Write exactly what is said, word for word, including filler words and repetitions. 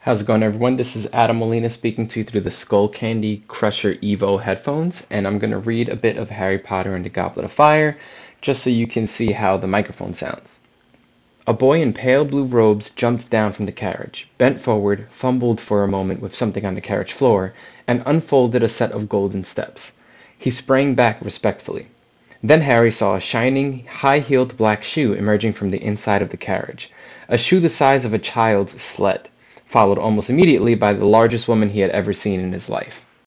How's it going, everyone? This is Adam Molina speaking to you through the Skullcandy Crusher Evo headphones, and I'm going to read a bit of Harry Potter and the Goblet of Fire, just so you can see how the microphone sounds. A boy in pale blue robes jumped down from the carriage, bent forward, fumbled for a moment with something on the carriage floor, and unfolded a set of golden steps. He sprang back respectfully. Then Harry saw a shining, high-heeled black shoe emerging from the inside of the carriage, a shoe the size of a child's sled, followed almost immediately by the largest woman he had ever seen in his life.